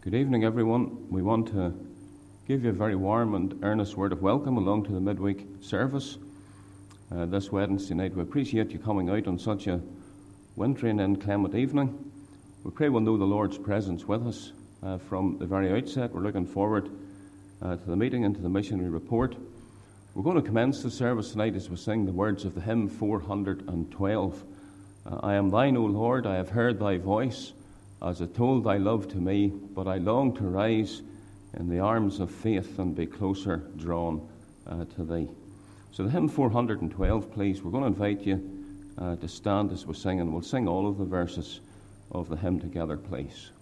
Good evening, everyone. We want to give you a very warm and earnest word of welcome along to the midweek service this Wednesday night. We appreciate you coming out on such a wintry and inclement evening. We pray we'll know the Lord's presence with us from the very outset. We're looking forward to the meeting and to the missionary report. We're going to commence the service tonight as we sing the words of the hymn 412. I am thine, O Lord, I have heard thy voice, as it told thy love to me, but I long to rise in the arms of faith and be closer drawn to thee. So the hymn 412, please. We're going to invite you to stand as we sing, and we'll sing all of the verses of the hymn together, please.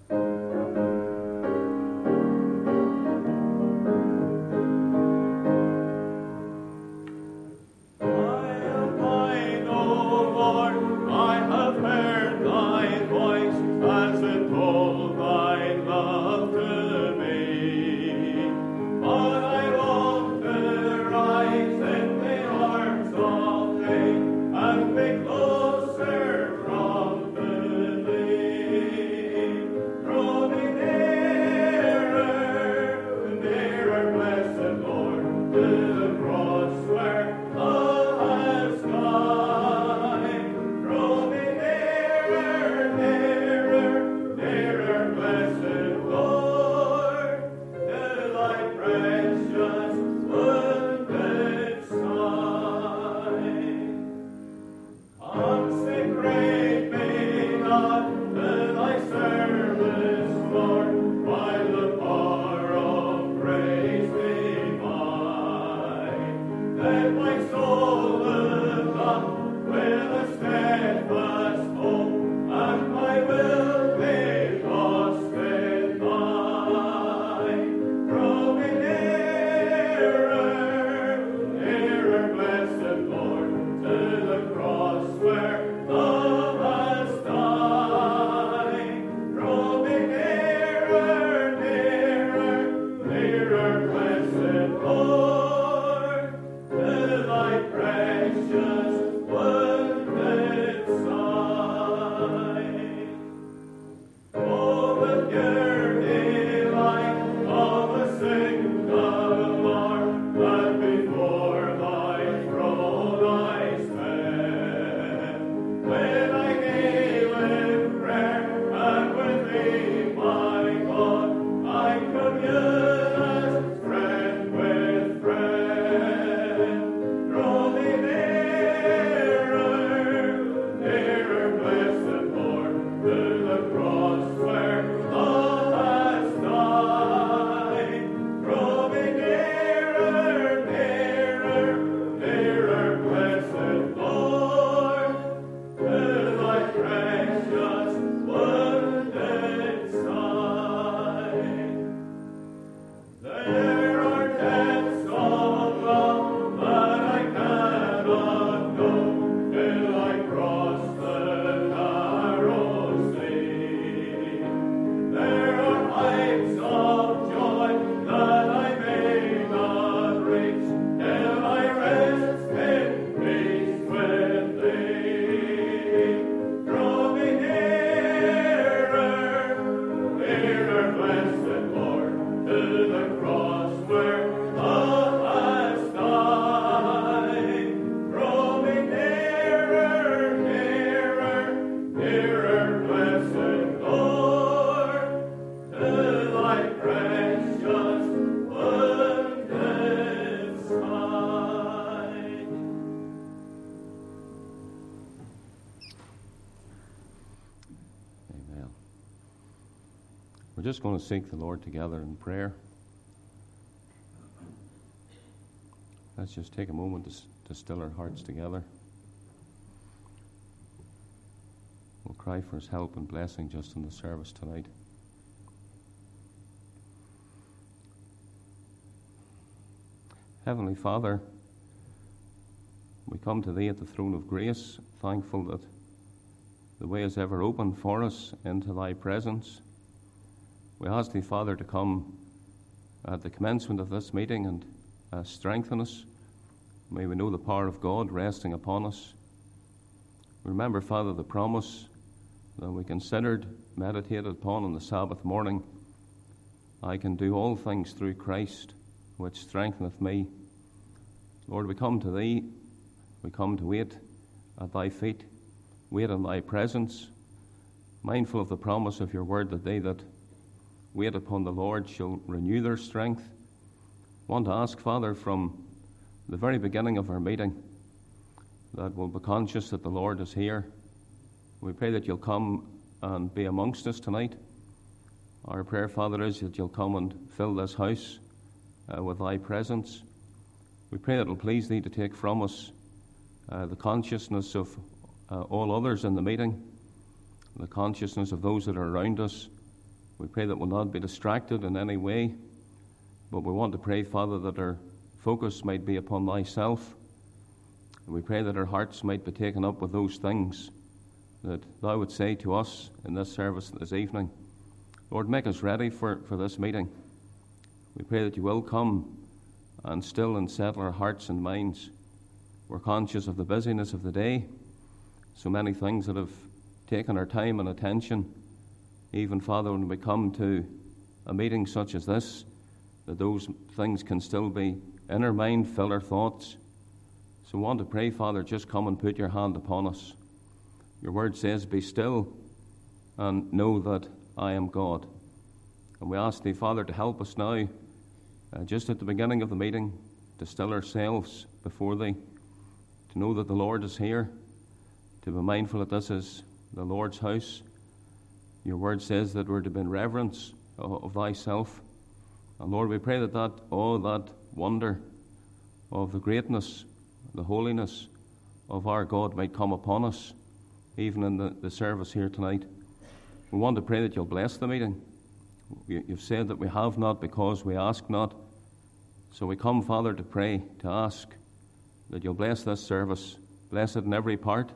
We're just going to seek the Lord together in prayer. Let's just take a moment to still our hearts together. We'll cry for his help and blessing just in the service tonight. Heavenly Father, we come to thee at the throne of grace, thankful that the way is ever open for us into thy presence. We ask thee, Father, to come at the commencement of this meeting and strengthen us. May we know the power of God resting upon us. Remember, Father, the promise that we considered, meditated upon on the Sabbath morning, I can do all things through Christ, which strengtheneth me. Lord, we come to Thee. We come to wait at Thy feet, wait in Thy presence, mindful of the promise of Your word that they that wait upon the Lord shall renew their strength. Want to ask, Father, from the very beginning of our meeting, that we'll be conscious that the Lord is here. We pray that You'll come and be amongst us tonight. Our prayer, Father, is that You'll come and fill this house with Thy presence. We pray that it'll please Thee to take from us the consciousness of all others in the meeting, the consciousness of those that are around us. We pray that we'll not be distracted in any way, but we want to pray, Father, that our focus might be upon Thyself. And we pray that our hearts might be taken up with those things that Thou would say to us in this service this evening. Lord, make us ready for this meeting. We pray that You will come and still and settle our hearts and minds. We're conscious of the busyness of the day, so many things that have taken our time and attention. Even, Father, when we come to a meeting such as this, that those things can still be in our mind, fill our thoughts. So I want to pray, Father, just come and put Your hand upon us. Your word says, be still and know that I am God. And we ask Thee, Father, to help us now, just at the beginning of the meeting, to still ourselves before Thee, to know that the Lord is here, to be mindful that this is the Lord's house. Your word says that we're to be in reverence of Thyself. And Lord, we pray that all that wonder of the greatness, the holiness of our God might come upon us, even in the service here tonight. We want to pray that You'll bless the meeting. You've said that we have not because we ask not. So we come, Father, to pray, to ask that You'll bless this service. Bless it in every part.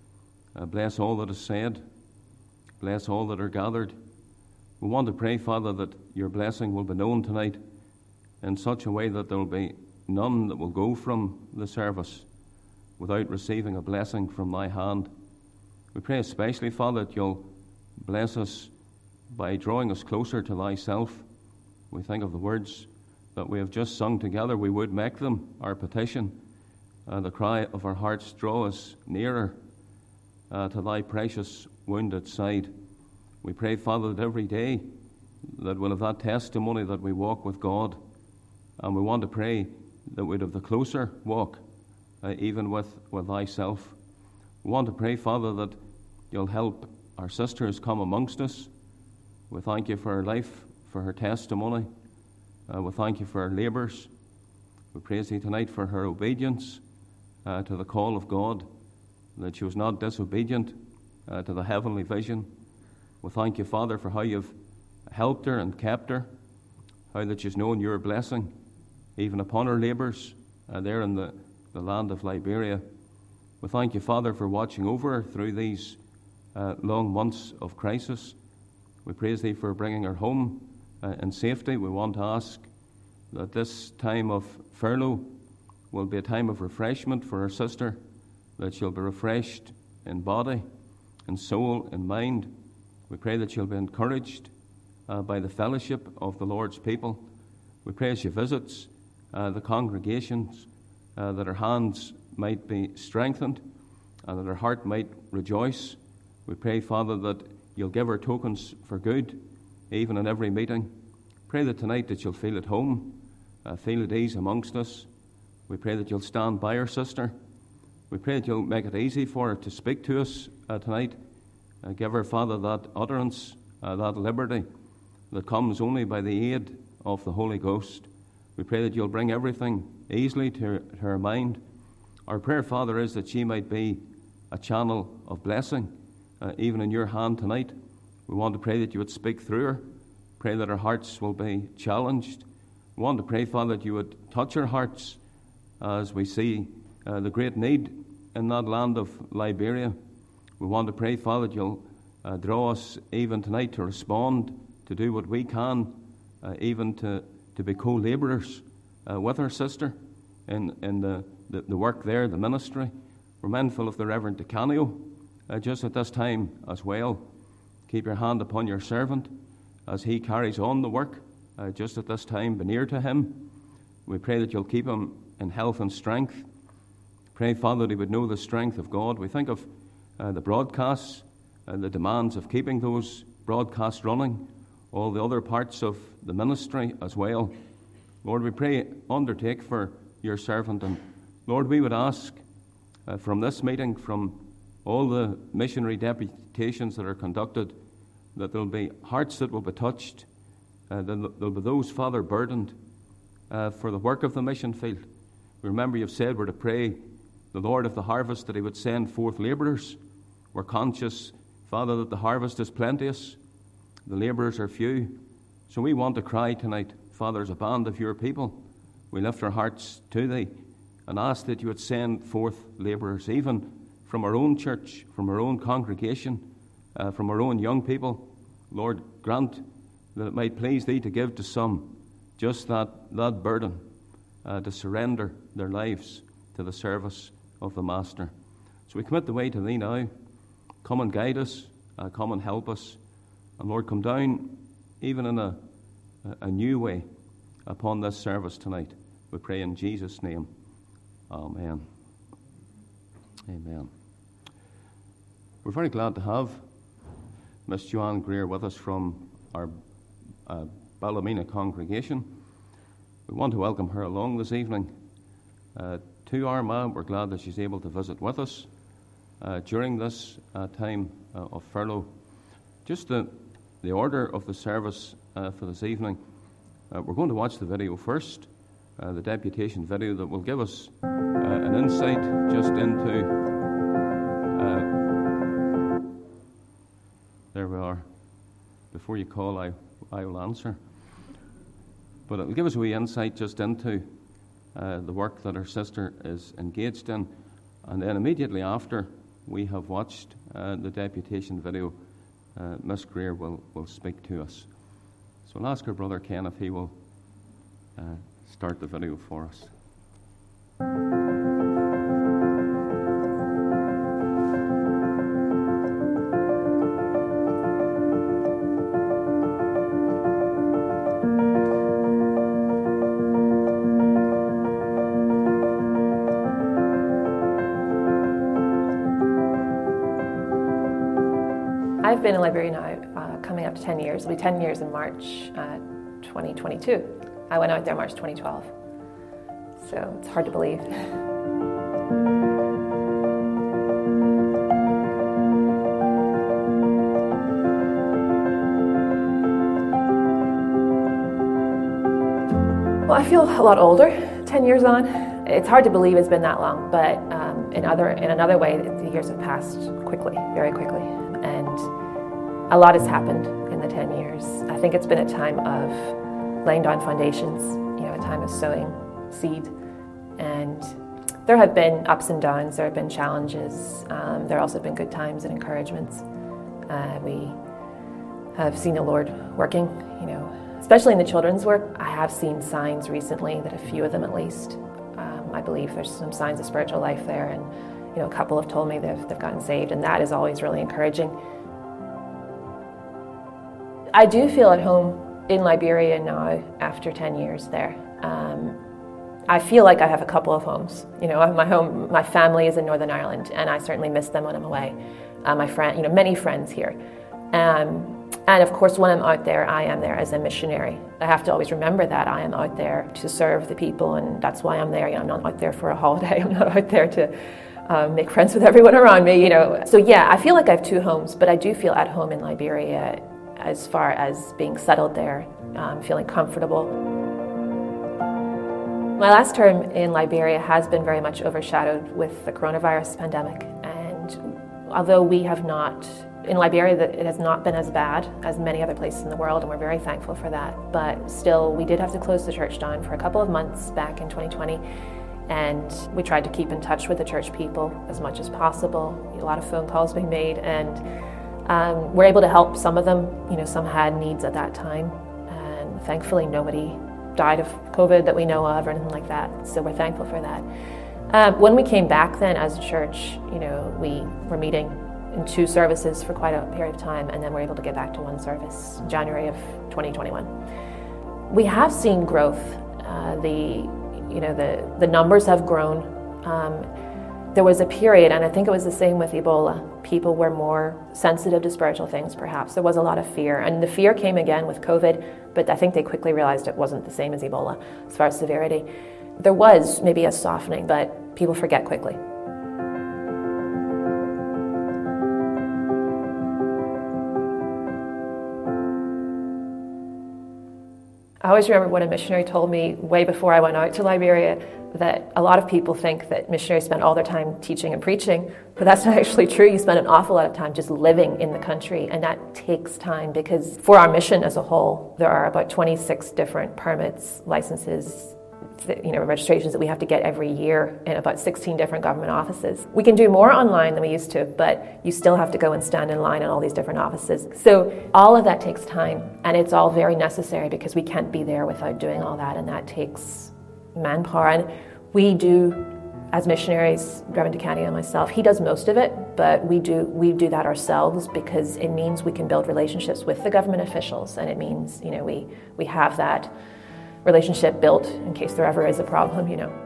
Bless all that is said. Bless all that are gathered. We want to pray, Father, that Your blessing will be known tonight in such a way that there will be none that will go from the service without receiving a blessing from Thy hand. We pray especially, Father, that You'll bless us by drawing us closer to Thyself. We think of the words that we have just sung together. We would make them our petition. The cry of our hearts, draw us nearer to Thy precious wounded side. We pray, Father, that every day that we'll have that testimony that we walk with God. And we want to pray that we'd have the closer walk, even with Thyself. We want to pray, Father, that You'll help our sisters come amongst us. We thank You for her life, for her testimony. We thank You for her labours. We praise Thee tonight for her obedience to the call of God, that she was not disobedient to the heavenly vision. We thank You, Father, for how You've helped her and kept her, how that she's known Your blessing, even upon her labours there in the land of Liberia. We thank You, Father, for watching over her through these long months of crisis. We praise Thee for bringing her home in safety. We want to ask that this time of furlough will be a time of refreshment for her sister, that she'll be refreshed in body, in soul, in mind. We pray that she'll be encouraged by the fellowship of the Lord's people. We pray as she visits the congregations that her hands might be strengthened and that her heart might rejoice. We pray, Father, that You'll give her tokens for good, even in every meeting. Pray that tonight that she'll feel at home, feel at ease amongst us. We pray that You'll stand by her sister. We pray that You'll make it easy for her to speak to us tonight. Give her, Father, that utterance, that liberty that comes only by the aid of the Holy Ghost. We pray that You'll bring everything easily to her mind. Our prayer, Father, is that she might be a channel of blessing, even in Your hand tonight. We want to pray that You would speak through her. Pray that our hearts will be challenged. We want to pray, Father, that You would touch our hearts as we see the great need in that land of Liberia. We want to pray, Father, that You'll draw us even tonight to respond, to do what we can, even to be co-labourers with our sister in the work there, the ministry. We're mindful of the Reverend Decanio just at this time as well. Keep Your hand upon Your servant as he carries on the work just at this time. Be near to him. We pray that you'll keep him in health and strength. Pray, Father, that he would know the strength of God. We think of the broadcasts, the demands of keeping those broadcasts running, all the other parts of the ministry as well. Lord, we pray, undertake for your servant. And Lord, we would ask from this meeting, from all the missionary deputations that are conducted, that there'll be hearts that will be touched. There'll be those, Father, burdened for the work of the mission field. Remember, you've said we're to pray the Lord of the harvest that he would send forth labourers. We're conscious, Father, that the harvest is plenteous, the labourers are few. So we want to cry tonight, Father, as a band of your people, we lift our hearts to thee and ask that you would send forth labourers, even from our own church, from our own congregation, from our own young people. Lord, grant that it might please thee to give to some just that burden, to surrender their lives to the service of the Master. So we commit the way to thee now. Come and guide us, come and help us. And Lord, come down even in a new way upon this service tonight. We pray in Jesus' name. Amen. Amen. We're very glad to have Miss Joanne Greer with us from our Ballymena congregation. We want to welcome her along this evening to Armagh. We're glad that she's able to visit with us during this time of furlough. Just the order of the service for this evening. We're going to watch the video first, the deputation video that will give us an insight just into... there we are. Before you call, I will answer. But it will give us a wee insight just into the work that our sister is engaged in. And then immediately after we have watched the deputation video, Miss Greer will speak to us. So I'll ask our brother Ken if he will start the video for us. I've been in Liberia now, coming up to 10 years. It'll be 10 years in March 2022. I went out there March 2012. So it's hard to believe. Well, I feel a lot older 10 years on. It's hard to believe it's been that long, but in another way, the years have passed quickly, very quickly. And a lot has happened in the 10 years. I think it's been a time of laying down foundations, a time of sowing seed. And there have been ups and downs, there have been challenges. There have also been good times and encouragements. We have seen the Lord working, especially in the children's work. I have seen signs recently, that a few of them at least, I believe there's some signs of spiritual life there. And a couple have told me they've gotten saved, and that is always really encouraging. I do feel at home in Liberia now after 10 years there. I feel like I have a couple of homes. My family is in Northern Ireland, and I certainly miss them when I'm away. Many friends here. And of course, when I'm out there, I am there as a missionary. I have to always remember that I am out there to serve the people, and that's why I'm there. I'm not out there for a holiday. I'm not out there to make friends with everyone around me, So yeah, I feel like I have two homes, but I do feel at home in Liberia as far as being settled there, feeling comfortable. My last term in Liberia has been very much overshadowed with the coronavirus pandemic, and although we have not, in Liberia, it has not been as bad as many other places in the world, and we're very thankful for that, but still, we did have to close the church down for a couple of months back in 2020. And we tried to keep in touch with the church people as much as possible. A lot of phone calls being made, and we're able to help some of them. Some had needs at that time, and thankfully nobody died of COVID that we know of or anything like that. So we're thankful for that. When we came back then as a church, we were meeting in two services for quite a period of time, and then we're able to get back to one service, January of 2021. We have seen growth. The numbers have grown. There was a period, and I think it was the same with Ebola, people were more sensitive to spiritual things perhaps. There was a lot of fear, and the fear came again with COVID, but I think they quickly realized it wasn't the same as Ebola as far as severity. There was maybe a softening, but people forget quickly. I always remember what a missionary told me way before I went out to Liberia, that a lot of people think that missionaries spend all their time teaching and preaching, but that's not actually true. You spend an awful lot of time just living in the country, and that takes time because for our mission as a whole, there are about 26 different permits, licenses, registrations that we have to get every year in about 16 different government offices. We can do more online than we used to, but you still have to go and stand in line in all these different offices. So all of that takes time, and it's all very necessary because we can't be there without doing all that, and that takes manpower. And we do, as missionaries, Reverend Dicania and myself, he does most of it, but we do that ourselves because it means we can build relationships with the government officials, and it means we have that relationship built in case there ever is a problem.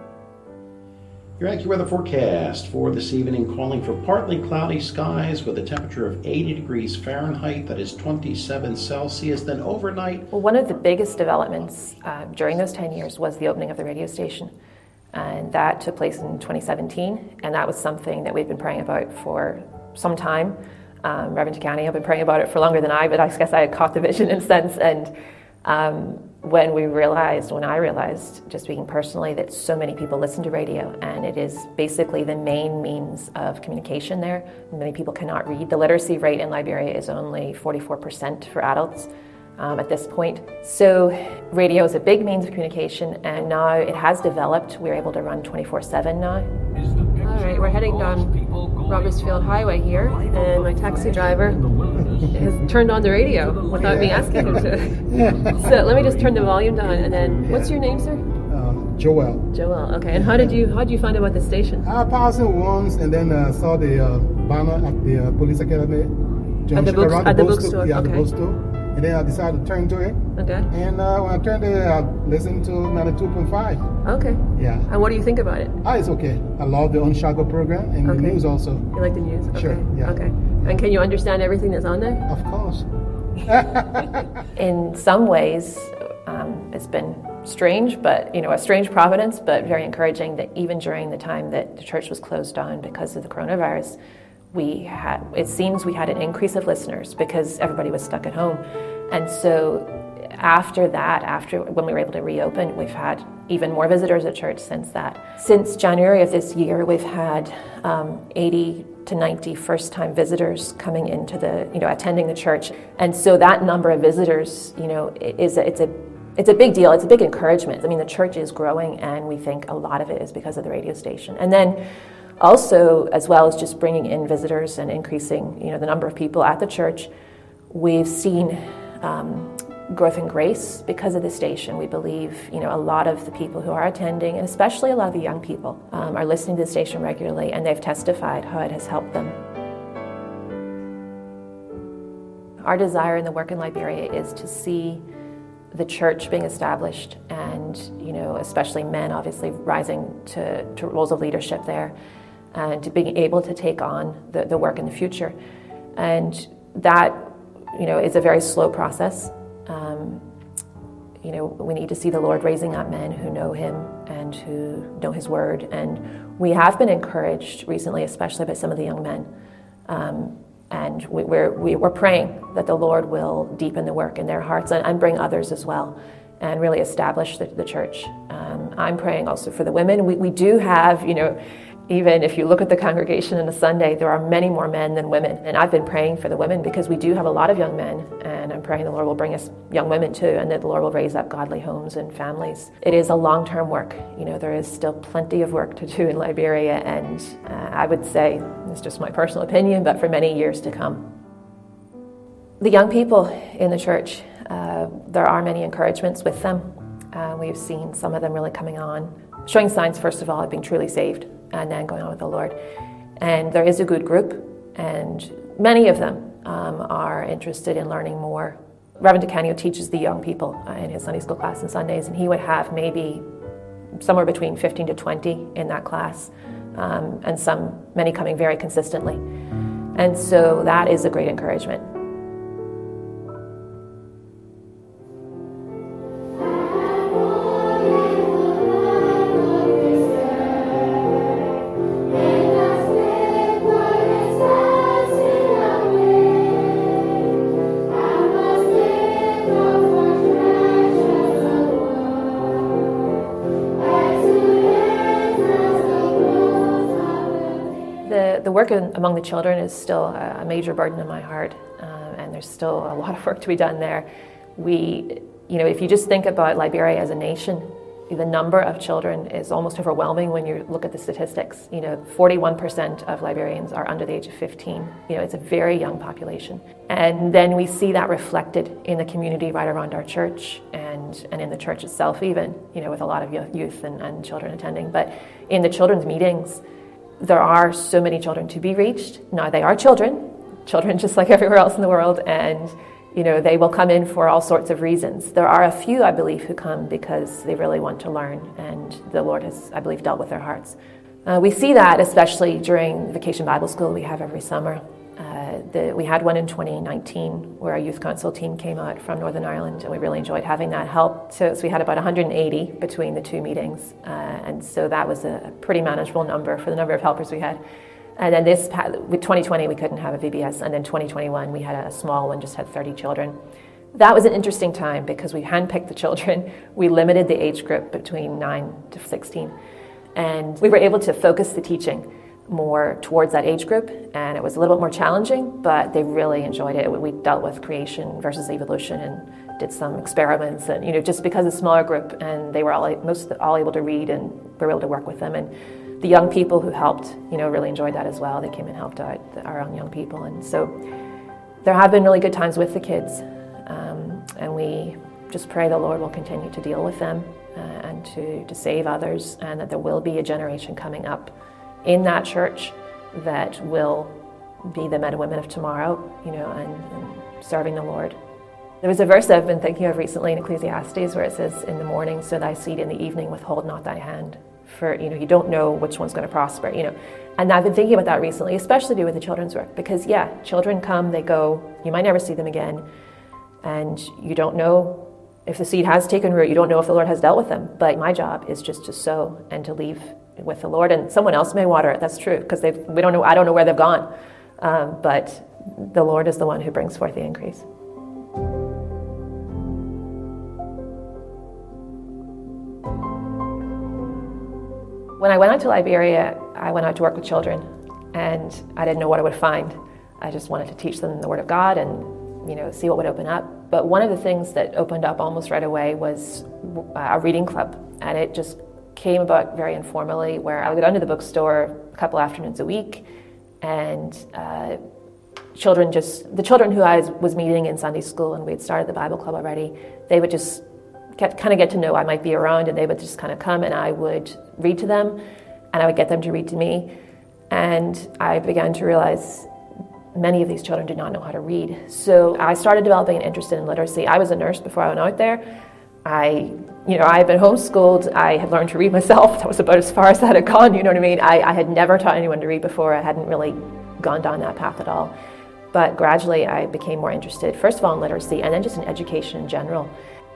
Your AccuWeather forecast for this evening, calling for partly cloudy skies with a temperature of 80 degrees Fahrenheit, that is 27 Celsius. Then overnight... Well, one of the biggest developments during those 10 years was the opening of the radio station. And that took place in 2017. And that was something that we've been praying about for some time. Reverend Dicania have been praying about it for longer than I, but I guess I had caught the vision in a sense. And when I realized, just speaking personally, that so many people listen to radio, and it is basically the main means of communication there. Many people cannot read. The literacy rate in Liberia is only 44% for adults at this point. So radio is a big means of communication, and now it has developed. We're able to run 24/7 now. All right, we're heading down Robertsfield Highway here, and my taxi driver has turned on the radio without me asking him to. So let me just turn the volume down, and then, what's your name, sir? Joel. Joel, okay. And how did you find out about the station? I passed it once, and then saw the banner at the police academy. At the bookstore? Yeah, okay. the bookstore. And then I decided to turn to it. Okay. And when I turned it, I listened to 92.5. Okay. Yeah. And what do you think about it? It's okay. I love the Unshackled program and the news also. You like the news? Okay. Sure, yeah. Okay. And can you understand everything that's on there? Of course. In some ways, it's been strange, but a strange providence, but very encouraging that even during the time that the church was closed down because of the coronavirus, it seems we had an increase of listeners because everybody was stuck at home. And so after when we were able to reopen, we've had even more visitors at church since that. Since January of this year, we've had 80 to 90 first-time visitors coming into attending the church. And so that number of visitors, it's a big deal. It's a big encouragement. I mean, the church is growing, and we think a lot of it is because of the radio station. And then also, as well as just bringing in visitors and increasing, the number of people at the church, we've seen growth in grace because of the station. We believe, a lot of the people who are attending, and especially a lot of the young people, are listening to the station regularly, and they've testified how it has helped them. Our desire in the work in Liberia is to see the church being established, and especially men, obviously, rising to roles of leadership there, and to being able to take on the work in the future. And that, is a very slow process. We need to see the Lord raising up men who know Him and who know His Word. And we have been encouraged recently, especially by some of the young men. And we're praying that the Lord will deepen the work in their hearts and bring others as well, and really establish the church. I'm praying also for the women. We do have, even if you look at the congregation on a Sunday, there are many more men than women. And I've been praying for the women because we do have a lot of young men, and I'm praying the Lord will bring us young women too, and that the Lord will raise up godly homes and families. It is a long-term work. There is still plenty of work to do in Liberia, and I would say, it's just my personal opinion, but for many years to come. The young people in the church, there are many encouragements with them. We've seen some of them really coming on, showing signs, first of all, of being truly saved, and then going on with the Lord. And there is a good group, and many of them are interested in learning more. Reverend DeCanio teaches the young people in his Sunday school class on Sundays, and he would have maybe somewhere between 15 to 20 in that class, and many coming very consistently. And so that is a great encouragement. The work among the children is still a major burden in my heart, and there's still a lot of work to be done there. If you just think about Liberia as a nation, the number of children is almost overwhelming when you look at the statistics. 41% of Liberians are under the age of 15. It's a very young population. And then we see that reflected in the community right around our church and in the church itself even, with a lot of youth and children attending. But in the children's meetings, there are so many children to be reached. Now, they are children just like everywhere else in the world, and they will come in for all sorts of reasons. There are a few, I believe, who come because they really want to learn, and the Lord has, I believe, dealt with their hearts. We see that especially during Vacation Bible School we have every summer. We had one in 2019 where our youth council team came out from Northern Ireland, and we really enjoyed having that help. So we had about 180 between the two meetings, and so that was a pretty manageable number for the number of helpers we had. And then with 2020 we couldn't have a VBS, and then 2021 we had a small one, just had 30 children. That was an interesting time because we handpicked the children. We limited the age group between 9 to 16, and we were able to focus the teaching more towards that age group, and it was a little bit more challenging, but they really enjoyed it. We dealt with creation versus evolution and did some experiments, and just because it's a smaller group, and they were all able to read, and we were able to work with them. And the young people who helped, really enjoyed that as well. They came and helped out our own young people, and so there have been really good times with the kids, and we just pray the Lord will continue to deal with them and to save others, and that there will be a generation coming up in that church that will be the men and women of tomorrow, and serving the Lord. There was a verse I've been thinking of recently in Ecclesiastes where it says, "In the morning sow thy seed, in the evening withhold not thy hand." For, you don't know which one's going to prosper, And I've been thinking about that recently, especially to do with the children's work, because children come, they go, you might never see them again, and you don't know if the seed has taken root, you don't know if the Lord has dealt with them. But my job is just to sow and to leave with the Lord, and someone else may water it. That's true, because I don't know where they've gone, but the Lord is the one who brings forth the increase. When I went out to Liberia, I went out to work with children, and I didn't know what I would find. I just wanted to teach them the Word of God and see what would open up. But one of the things that opened up almost right away was a reading club, and it just came about very informally, where I would go down to the bookstore a couple afternoons a week, and the children who I was meeting in Sunday school, and we had started the Bible club already, they would just kind of get to know I might be around, and they would just kind of come, and I would read to them, and I would get them to read to me. And I began to realize many of these children did not know how to read. So I started developing an interest in literacy. I was a nurse before I went out there. I had been homeschooled. I had learned to read myself. That was about as far as that had gone, you know what I mean? I had never taught anyone to read before. I hadn't really gone down that path at all. But gradually I became more interested, first of all in literacy, and then just in education in general.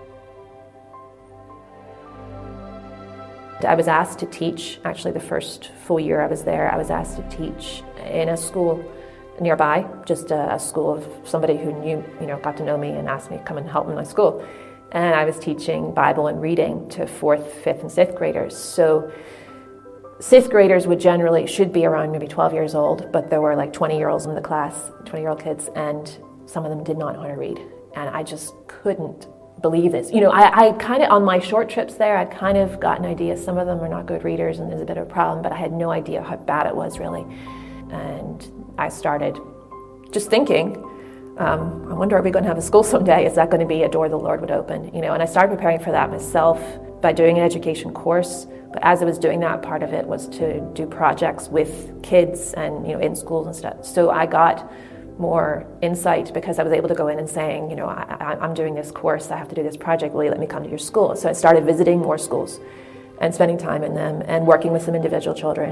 I was asked to teach, actually the first full year I was there, I was asked to teach in a school nearby, just a school of somebody who knew, got to know me and asked me to come and help in my school. And I was teaching Bible and reading to 4th, 5th, and 6th graders. So 6th graders should be around maybe 12 years old, but there were like 20-year-olds in the class, 20-year-old kids, and some of them did not know how to read. And I just couldn't believe this. I kind of, on my short trips there, I'd kind of got an idea some of them are not good readers and there's a bit of a problem, but I had no idea how bad it was really. And I started just thinking, I wonder, are we going to have a school someday? Is that going to be a door the Lord would open? And I started preparing for that myself by doing an education course. But as I was doing that, part of it was to do projects with kids and in schools and stuff. So I got more insight because I was able to go in and saying, I'm doing this course, I have to do this project, will you let me come to your school? So I started visiting more schools and spending time in them and working with some individual children.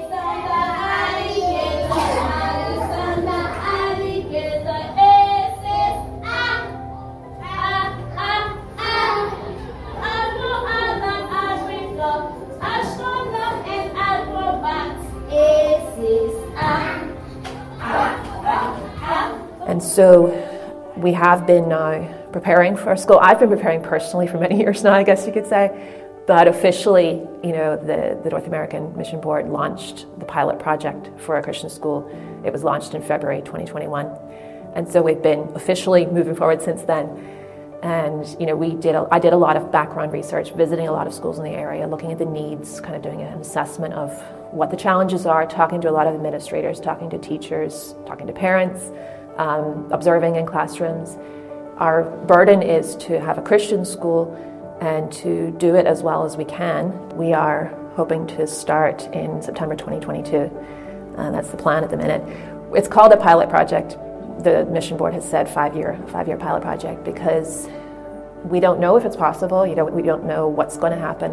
And so we have been now preparing for school. I've been preparing personally for many years now, I guess you could say. But officially, the North American Mission Board launched the pilot project for a Christian school. It was launched in February 2021. And so we've been officially moving forward since then. And I did a lot of background research, visiting a lot of schools in the area, looking at the needs, kind of doing an assessment of what the challenges are, talking to a lot of administrators, talking to teachers, talking to parents, observing in classrooms. Our burden is to have a Christian school and to do it as well as we can. We are hoping to start in September 2022. That's the plan at the minute. It's called a pilot project. The Mission Board has said five-year pilot project because we don't know if it's possible. We don't know what's going to happen.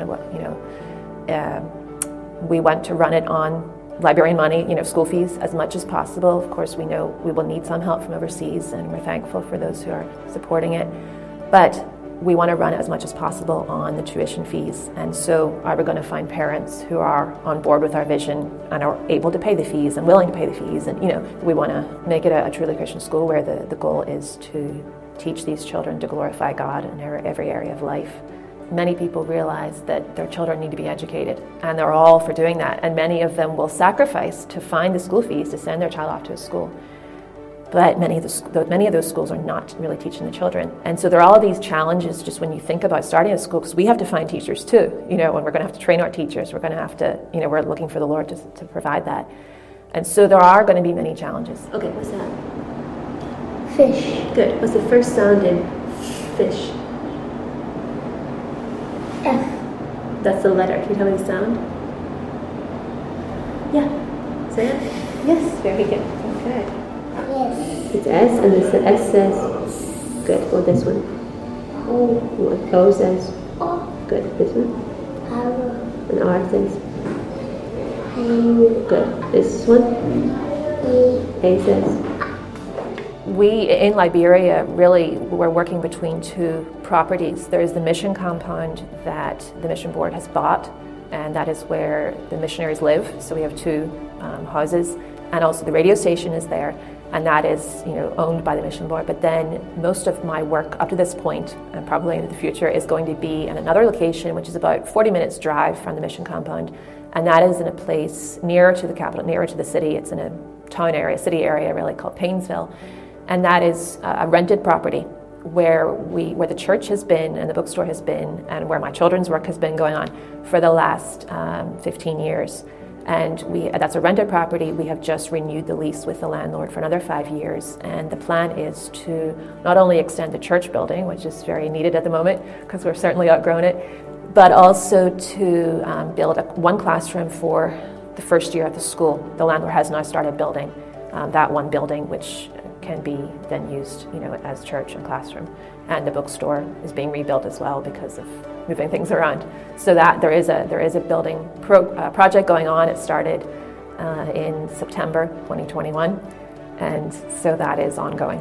We want to run it on Liberian money, school fees as much as possible. Of course, we know we will need some help from overseas, and we're thankful for those who are supporting it. But we want to run it as much as possible on the tuition fees. And so are we going to find parents who are on board with our vision and are able to pay the fees and willing to pay the fees? And, we want to make it a truly Christian school where the goal is to teach these children to glorify God in every area of life. Many people realize that their children need to be educated, and they're all for doing that. And many of them will sacrifice to find the school fees to send their child off to a school. But many of those schools are not really teaching the children. And so there are all of these challenges just when you think about starting a school, because we have to find teachers too. And we're going to have to train our teachers. We're going to have to, we're looking for the Lord to provide that. And so there are going to be many challenges. Okay, what's that? Fish. Good. What's the first sound in fish? F. That's the letter. Can you tell me the sound? Yeah. Say it. Yes. Very good. Okay. Yes. It's S, and the S says, good. Well, this one. O. What O says? O. Good. This one. R. And R says? Good. This one. A says? We, in Liberia, really, we're working between two properties. There's the mission compound that the Mission Board has bought, and that is where the missionaries live. So we have two houses, and also the radio station is there, and that is, owned by the Mission Board. But then most of my work up to this point, and probably into the future, is going to be in another location, which is about 40 minutes drive from the mission compound, and that is in a place nearer to the capital, nearer to the city. It's in a town area, city area, really, called Painesville. And that is a rented property where the church has been and the bookstore has been and where my children's work has been going on for the last 15 years. And that's a rented property. We have just renewed the lease with the landlord for another 5 years. And the plan is to not only extend the church building, which is very needed at the moment because we're certainly outgrown it, but also to build one classroom for the first year at the school. The landlord has now started building that one building, which can be then used, as church and classroom. And the bookstore is being rebuilt as well because of moving things around. So that there is a building project going on. It started in September 2021, and so that is ongoing.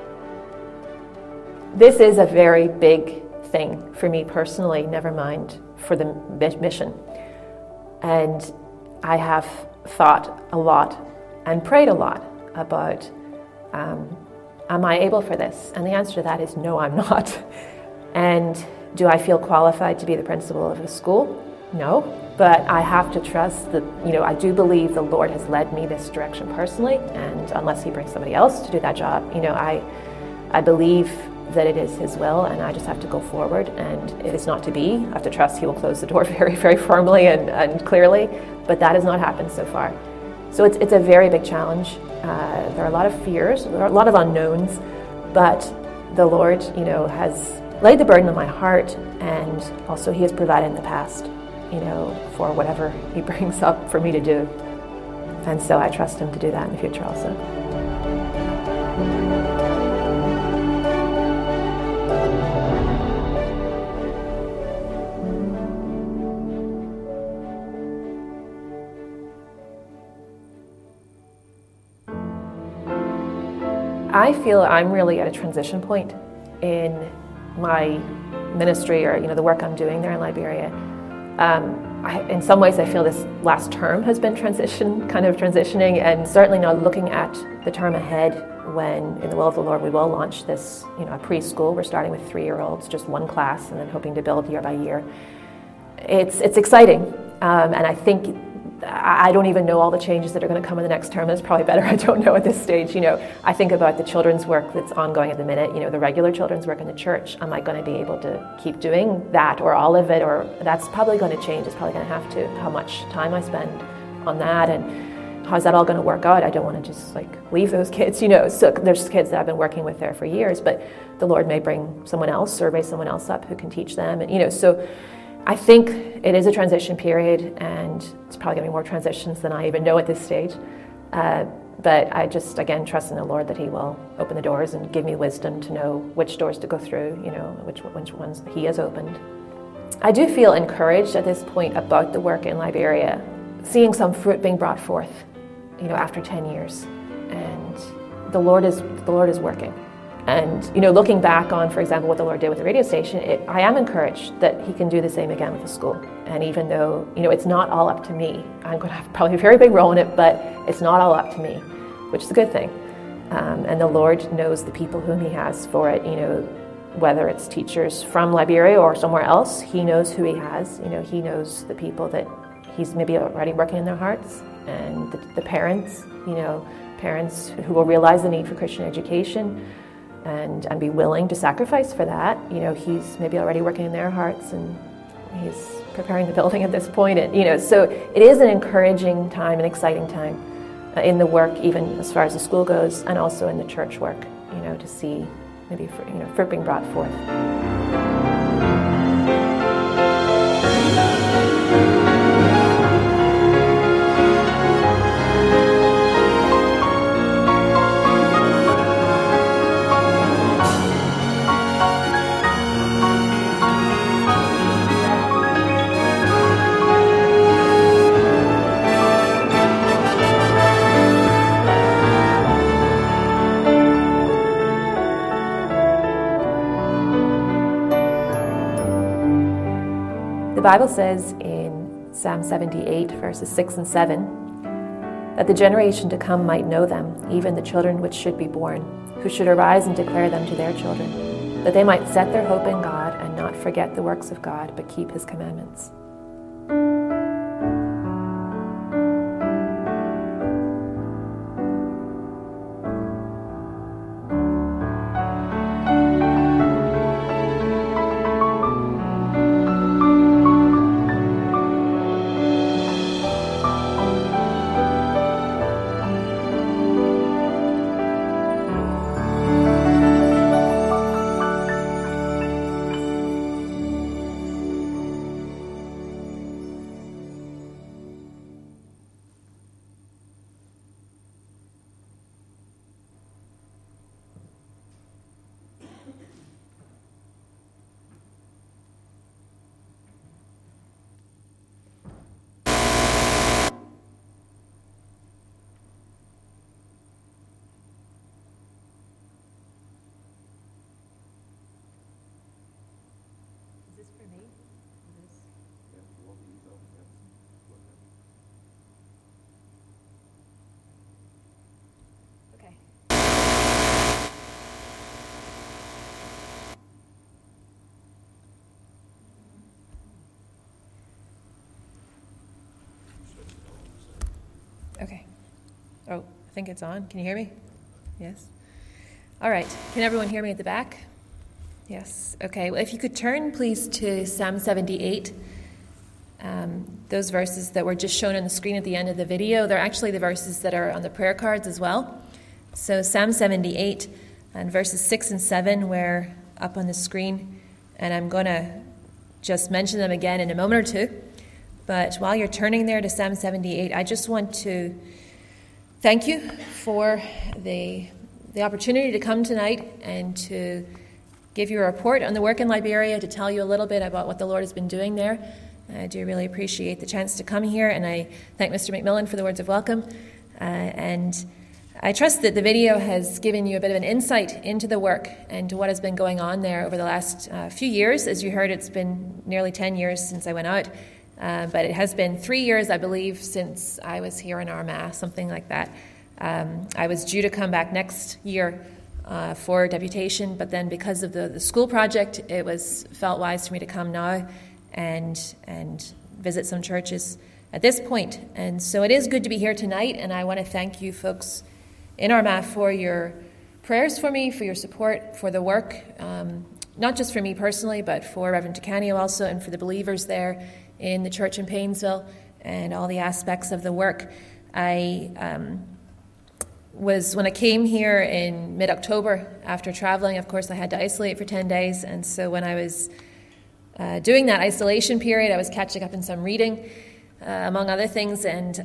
This is a very big thing for me personally, never mind for the mission. And I have thought a lot and prayed a lot about am I able for this? And the answer to that is no, I'm not. And do I feel qualified to be the principal of a school? No, but I have to trust that, I do believe the Lord has led me this direction personally, and unless He brings somebody else to do that job, I believe that it is His will, and I just have to go forward, and if it's not to be, I have to trust He will close the door very, very firmly and clearly, but that has not happened so far. So it's a very big challenge. There are a lot of fears, there are a lot of unknowns, but the Lord, has laid the burden on my heart, and also He has provided in the past, for whatever He brings up for me to do. And so I trust Him to do that in the future also. I feel I'm really at a transition point in my ministry, or the work I'm doing there in Liberia. In some ways, I feel this last term has been transitioning, and certainly now looking at the term ahead, when in the will of the Lord we will launch this, a preschool. We're starting with 3-year-olds, just one class, and then hoping to build year by year. It's exciting, and I think I don't even know all the changes that are going to come in the next term. It's probably better I don't know at this stage. I think about the children's work that's ongoing at the minute, the regular children's work in the church. Am I going to be able to keep doing that, or all of it, or that's probably going to change. It's probably going to have to, how much time I spend on that, and how's that all going to work out? I don't want to just leave those kids, So there's kids that I've been working with there for years, but the Lord may bring someone else or raise someone else up who can teach them, and so I think it is a transition period, and it's probably going to be more transitions than I even know at this stage. But I just, again, trust in the Lord that He will open the doors and give me wisdom to know which doors to go through, which ones He has opened. I do feel encouraged at this point about the work in Liberia, seeing some fruit being brought forth, after 10 years. And the Lord is working. And, looking back on, for example, what the Lord did with the radio station, I am encouraged that He can do the same again with the school. And even though, it's not all up to me, I'm going to have probably a very big role in it, but it's not all up to me, which is a good thing. And the Lord knows the people whom He has for it, whether it's teachers from Liberia or somewhere else. He knows who He has. He knows the people that He's maybe already working in their hearts, and the parents, parents who will realize the need for Christian education, and be willing to sacrifice for that. He's maybe already working in their hearts, and He's preparing the building at this point. And, so it is an encouraging time, an exciting time in the work, even as far as the school goes, and also in the church work, to see maybe fruit being brought forth. The Bible says in Psalm 78, verses 6 and 7, that the generation to come might know them, even the children which should be born, who should arise and declare them to their children, that they might set their hope in God and not forget the works of God, but keep His commandments. Okay. Oh, I think it's on. Can you hear me? Yes? All right. Can everyone hear me at the back? Yes. Okay. Well, if you could turn, please, to Psalm 78. Those verses that were just shown on the screen at the end of the video, they're actually the verses that are on the prayer cards as well. So Psalm 78 and verses 6 and 7 were up on the screen, and I'm going to just mention them again in a moment or two. But while you're turning there to Psalm 78, I just want to thank you for the opportunity to come tonight and to give you a report on the work in Liberia, to tell you a little bit about what the Lord has been doing there. I do really appreciate the chance to come here, and I thank Mr. McMillan for the words of welcome. And I trust that the video has given you a bit of an insight into the work and to what has been going on there over the last few years. As you heard, it's been nearly 10 years since I went out, but it has been 3 years, I believe, since I was here in Armagh, something like that. I was due to come back next year for deputation, but then because of the school project, it was felt wise for me to come now and visit some churches at this point. And so it is good to be here tonight, and I want to thank you folks in Armagh for your prayers for me, for your support, for the work, not just for me personally, but for Reverend Ticanio also, and for the believers there in the church in Painesville and all the aspects of the work. When I came here in mid-October after traveling, of course I had to isolate for 10 days, and so when I was doing that isolation period, I was catching up in some reading, among other things, and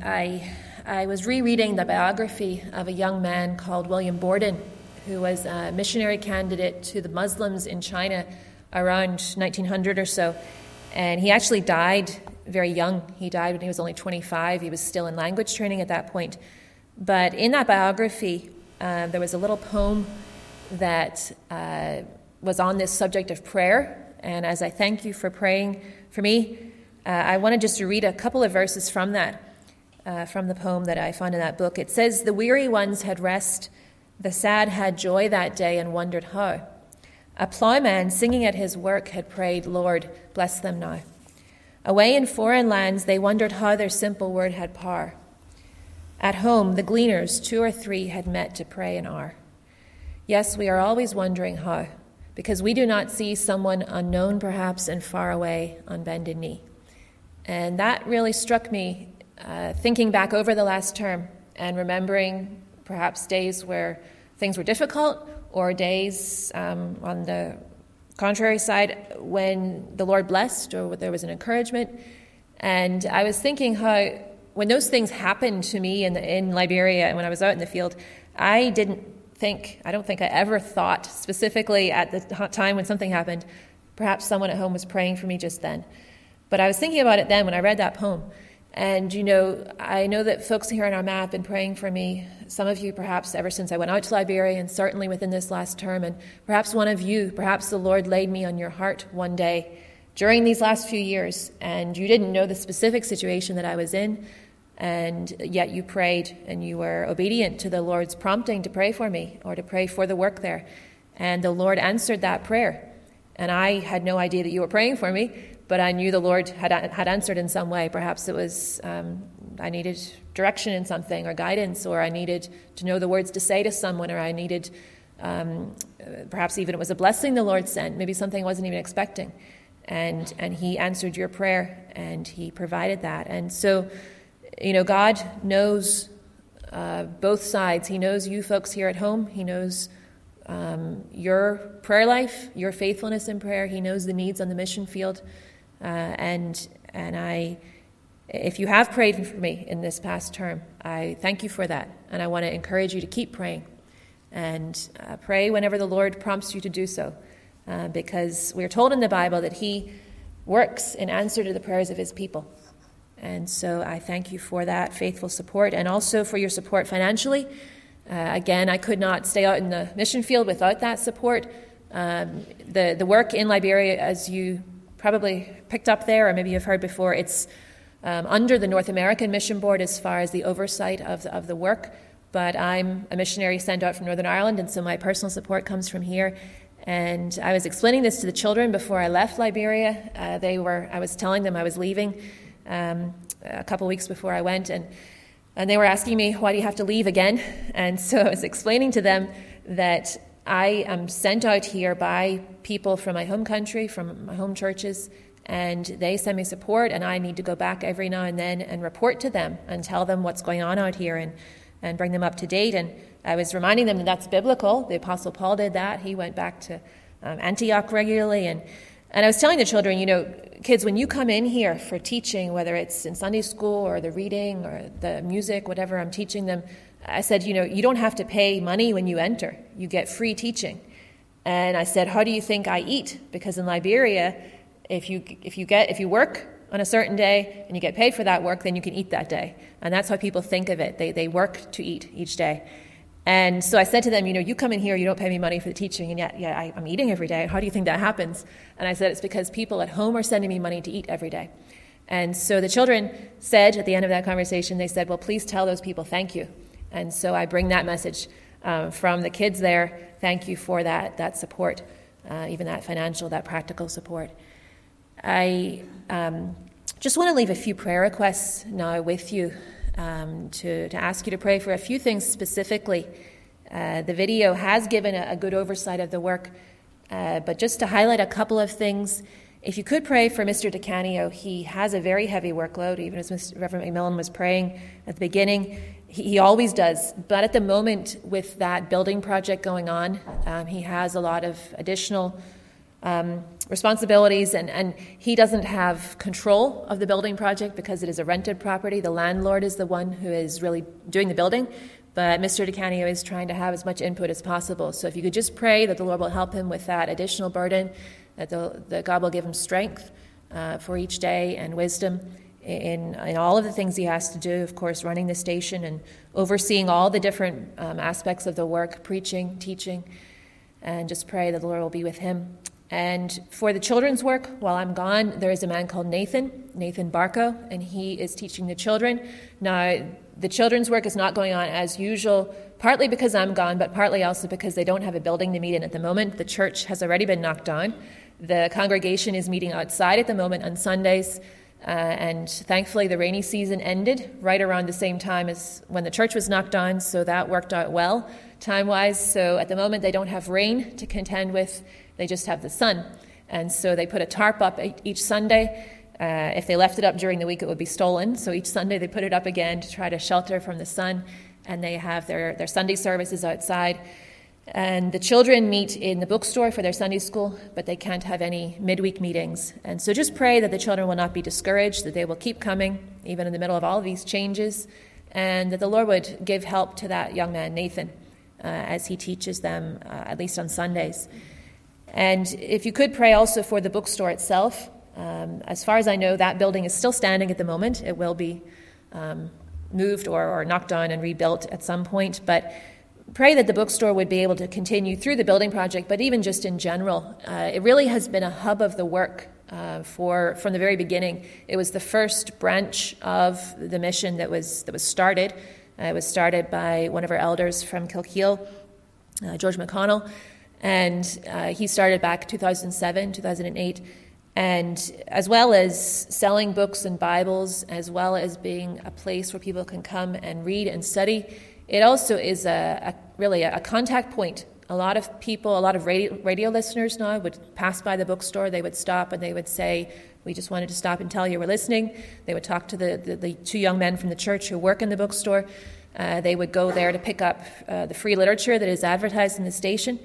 I was rereading the biography of a young man called William Borden, who was a missionary candidate to the Muslims in China around 1900 or so. And he actually died very young. He died when he was only 25. He was still in language training at that point. But in that biography, there was a little poem that was on this subject of prayer. And as I thank you for praying for me, I wanted just to read a couple of verses from that. From the poem that I found in that book. It says, "The weary ones had rest, the sad had joy that day and wondered how. A ploughman singing at his work had prayed, Lord, bless them now. Away in foreign lands they wondered how their simple word had power. At home the gleaners, 2 or 3, had met to pray an hour. Yes, we are always wondering how, because we do not see someone unknown perhaps and far away on bended knee." And that really struck me, thinking back over the last term and remembering perhaps days where things were difficult or days on the contrary side when the Lord blessed or there was an encouragement. And I was thinking how when those things happened to me in Liberia and when I was out in the field, I don't think I ever thought specifically at the time when something happened, perhaps someone at home was praying for me just then. But I was thinking about it then when I read that poem. And, I know that folks here in Armagh have been praying for me, some of you perhaps ever since I went out to Liberia and certainly within this last term. And perhaps one of you, perhaps the Lord laid me on your heart one day during these last few years and you didn't know the specific situation that I was in, and yet you prayed and you were obedient to the Lord's prompting to pray for me or to pray for the work there. And the Lord answered that prayer. And I had no idea that you were praying for me, but I knew the Lord had answered in some way. Perhaps it was I needed direction in something or guidance, or I needed to know the words to say to someone, or I needed perhaps even it was a blessing the Lord sent, maybe something I wasn't even expecting. And He answered your prayer and He provided that. And so, God knows both sides. He knows you folks here at home. He knows your prayer life, your faithfulness in prayer. He knows the needs on the mission field. And if you have prayed for me in this past term, I thank you for that. And I want to encourage you to keep praying and pray whenever the Lord prompts you to do so. Because we're told in the Bible that He works in answer to the prayers of His people. And so I thank you for that faithful support and also for your support financially. Again, I could not stay out in the mission field without that support. The work in Liberia, as you probably picked up there, or maybe you've heard before, it's under the North American Mission Board as far as the oversight of the work. But I'm a missionary sent out from Northern Ireland, and so my personal support comes from here. And I was explaining this to the children before I left Liberia. I was telling them I was leaving a couple weeks before I went, and they were asking me, why do you have to leave again? And so I was explaining to them that I am sent out here by people from my home country, from my home churches, and they send me support, and I need to go back every now and then and report to them and tell them what's going on out here and bring them up to date. And I was reminding them that that's biblical. The Apostle Paul did that. He went back to Antioch regularly. And I was telling the children, kids, when you come in here for teaching, whether it's in Sunday school or the reading or the music, whatever I'm teaching them, I said, you don't have to pay money when you enter. You get free teaching. And I said, how do you think I eat? Because in Liberia, if you work on a certain day and you get paid for that work, then you can eat that day. And that's how people think of it. They work to eat each day. And so I said to them, you come in here, you don't pay me money for the teaching, and yet I'm eating every day. How do you think that happens? And I said, it's because people at home are sending me money to eat every day. And so the children said at the end of that conversation, they said, well, please tell those people thank you. And so I bring that message from the kids there. Thank you for that support, even that financial, that practical support. I just want to leave a few prayer requests now with you to ask you to pray for a few things specifically. The video has given a good oversight of the work, but just to highlight a couple of things, if you could pray for Mr. DeCanio, he has a very heavy workload, even as Reverend McMillan was praying at the beginning. He always does, but at the moment with that building project going on, he has a lot of additional responsibilities, and he doesn't have control of the building project because it is a rented property. The landlord is the one who is really doing the building, but Mr. DeCanio is trying to have as much input as possible. So if you could just pray that the Lord will help him with that additional burden, that God will give him strength for each day and wisdom in all of the things he has to do, of course, running the station and overseeing all the different aspects of the work, preaching, teaching, and just pray that the Lord will be with him. And for the children's work, while I'm gone, there is a man called Nathan Barco, and he is teaching the children. Now, the children's work is not going on as usual, partly because I'm gone, but partly also because they don't have a building to meet in at the moment. The church has already been knocked down. The congregation is meeting outside at the moment on Sundays, and thankfully the rainy season ended right around the same time as when the church was knocked down, so that worked out well time-wise. So at the moment they don't have rain to contend with, they just have the sun. And so they put a tarp up each Sunday. If they left it up during the week, it would be stolen. So each Sunday they put it up again to try to shelter from the sun, and they have their Sunday services outside. And the children meet in the bookstore for their Sunday school, but they can't have any midweek meetings. And so just pray that the children will not be discouraged, that they will keep coming, even in the middle of all of these changes, and that the Lord would give help to that young man, Nathan, as he teaches them, at least on Sundays. And if you could pray also for the bookstore itself. As far as I know, that building is still standing at the moment. It will be moved or knocked down and rebuilt at some point, but pray that the bookstore would be able to continue through the building project, but even just in general. It really has been a hub of the work from the very beginning. It was the first branch of the mission that was started. It was started by one of our elders from Kilkeel, George McConnell, and he started back 2007, 2008, and as well as selling books and Bibles, as well as being a place where people can come and read and study, it also is really a contact point. A lot of people, a lot of radio listeners now would pass by the bookstore. They would stop and they would say, "We just wanted to stop and tell you we're listening." They would talk to the two young men from the church who work in the bookstore. They would go there to pick up the free literature that is advertised in the station.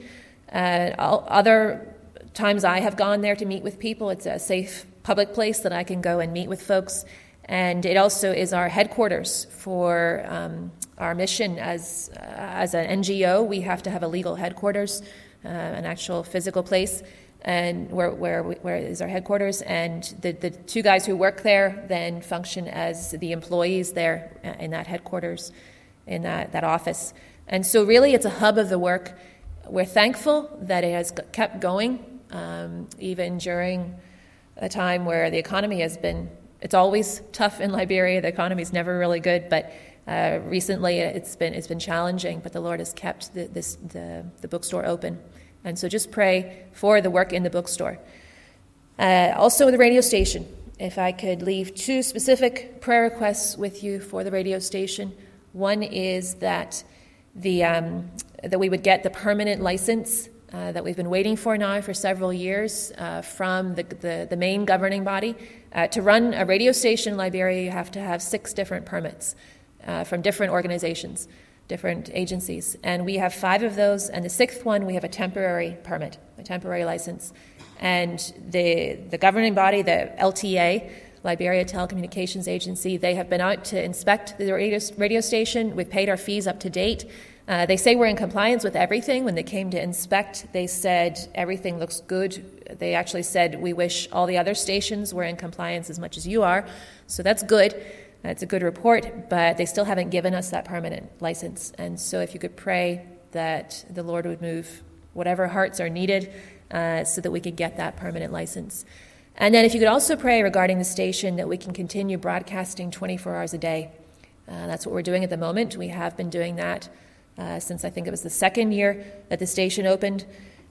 Other times I have gone there to meet with people. It's a safe public place that I can go and meet with folks. And it also is our headquarters for our mission as an NGO. We have to have a legal headquarters, an actual physical place, and where is our headquarters. And the two guys who work there then function as the employees there in that headquarters, in that office. And so really it's a hub of the work. We're thankful that it has kept going, even during a time where the economy has been, it's always tough in Liberia. The economy is never really good, but recently it's been challenging. But the Lord has kept the bookstore open, and so just pray for the work in the bookstore. Also, the radio station. If I could leave two specific prayer requests with you for the radio station. One is that that we would get the permanent license that we've been waiting for now for several years from the main governing body. To run a radio station in Liberia, you have to have 6 different permits from different organizations, different agencies. And we have 5 of those, and the 6th one, we have a temporary permit, a temporary license. And the governing body, the LTA, Liberia Telecommunications Agency, they have been out to inspect the radio station. We've paid our fees up to date. They say we're in compliance with everything. When they came to inspect, they said everything looks good. They actually said we wish all the other stations were in compliance as much as you are. So that's good. It's a good report, but they still haven't given us that permanent license. And so if you could pray that the Lord would move whatever hearts are needed so that we could get that permanent license. And then if you could also pray regarding the station that we can continue broadcasting 24 hours a day. That's what we're doing at the moment. We have been doing that since I think it was the second year that the station opened.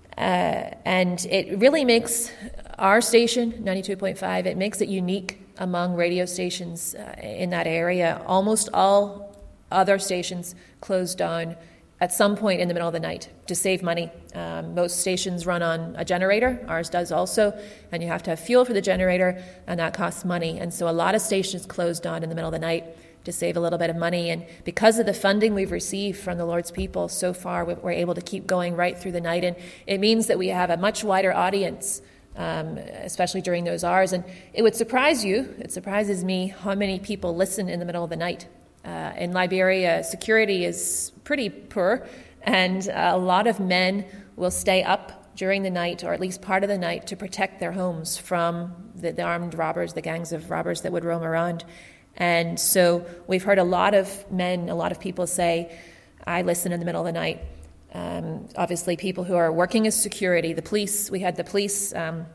And it really makes our station, 92.5, it makes it unique among radio stations in that area. Almost all other stations close down at some point in the middle of the night to save money. Most stations run on a generator. Ours does also. And you have to have fuel for the generator, and that costs money. And so a lot of stations close down in the middle of the night to save a little bit of money. And because of the funding we've received from the Lord's people so far, we're able to keep going right through the night. And it means that we have a much wider audience, especially during those hours. And it would surprise you, it surprises me, how many people listen in the middle of the night. In Liberia, security is pretty poor, and a lot of men will stay up during the night, or at least part of the night, to protect their homes from the armed robbers, the gangs of robbers that would roam around. And so we've heard a lot of men, a lot of people say, I listen in the middle of the night. Obviously, people who are working as security, the police, we had the police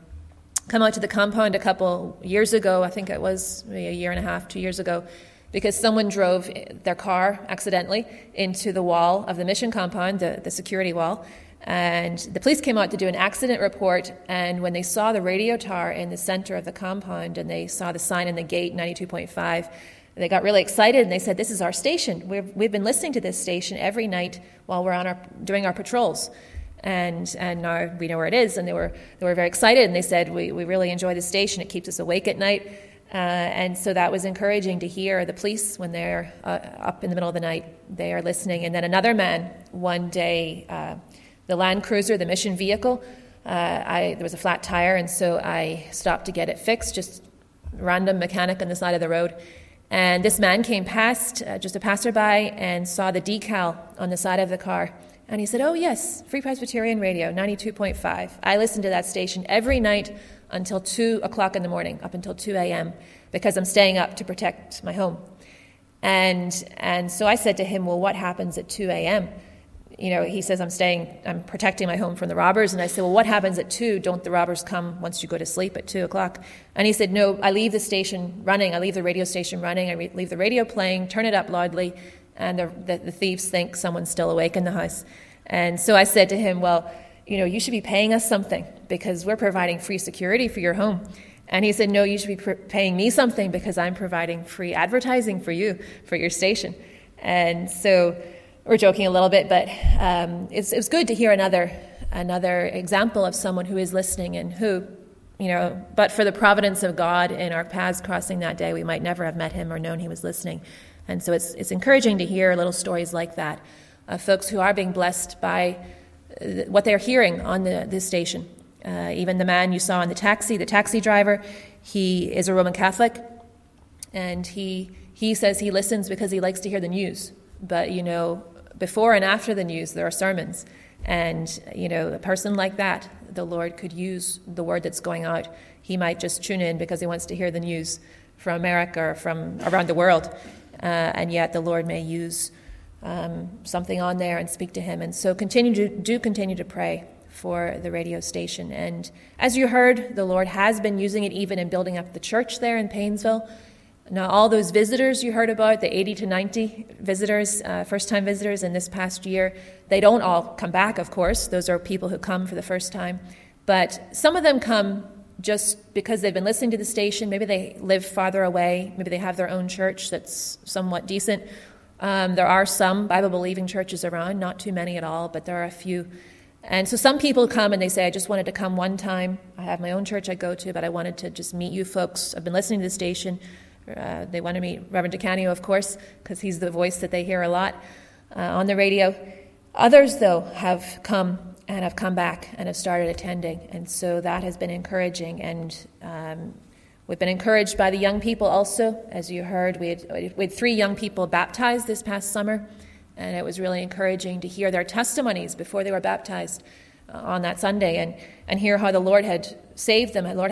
come out to the compound a couple years ago, I think it was maybe a year and a half, 2 years ago, because someone drove their car accidentally into the wall of the mission compound, the security wall. And the police came out to do an accident report, and when they saw the radio tower in the center of the compound and they saw the sign in the gate, 92.5, they got really excited and they said, this is our station. We've been listening to this station every night while we're doing our patrols. And now we know where it is. And they were very excited, and they said, we really enjoy the station. It keeps us awake at night. And so that was encouraging to hear. The police, when they're up in the middle of the night, they are listening. And then another man, one day, the Land Cruiser, the mission vehicle, there was a flat tire, and so I stopped to get it fixed, just random mechanic on the side of the road. And this man came past, just a passerby, and saw the decal on the side of the car. And he said, oh yes, Free Presbyterian Radio, 92.5. I listen to that station every night until 2 o'clock in the morning, up until 2 a.m., because I'm staying up to protect my home. And so I said to him, well, what happens at 2 a.m.? You know, he says, I'm protecting my home from the robbers. And I said, well, what happens at 2? Don't the robbers come once you go to sleep at 2 o'clock? And he said, no, I leave the station running. I leave the radio station running. I leave the radio playing, turn it up loudly, and the thieves think someone's still awake in the house. And so I said to him, well, you know, you should be paying us something because we're providing free security for your home. And he said, no, you should be paying me something because I'm providing free advertising for you, for your station. And so we're joking a little bit, but it's good to hear another example of someone who is listening and who, you know, but for the providence of God in our paths crossing that day, we might never have met him or known he was listening. And so it's encouraging to hear little stories like that of folks who are being blessed by what they're hearing on this station. Even the man you saw in the taxi driver, he is a Roman Catholic, and he says he listens because he likes to hear the news. But, you know, before and after the news, there are sermons. And, you know, a person like that, the Lord could use the word that's going out. He might just tune in because he wants to hear the news from America or from around the world. And yet the Lord may use something on there and speak to him. And so continue to pray for the radio station. And as you heard, the Lord has been using it even in building up the church there in Paynesville. Now, all those visitors you heard about, the 80 to 90 visitors, first-time visitors in this past year, they don't all come back, of course. Those are people who come for the first time. But some of them come just because they've been listening to the station. Maybe they live farther away. Maybe they have their own church that's somewhat decent. There are some Bible-believing churches around, not too many at all, but there are a few. And so some people come and they say, I just wanted to come one time. I have my own church I go to, but I wanted to just meet you folks. I've been listening to the station. They want to meet Reverend DeCanio, of course, because he's the voice that they hear a lot on the radio. Others, though, have come and have come back and have started attending. And so that has been encouraging. And we've been encouraged by the young people also. As you heard, we had 3 young people baptized this past summer. And it was really encouraging to hear their testimonies before they were baptized on that Sunday and hear how the Lord had saved them. The Lord had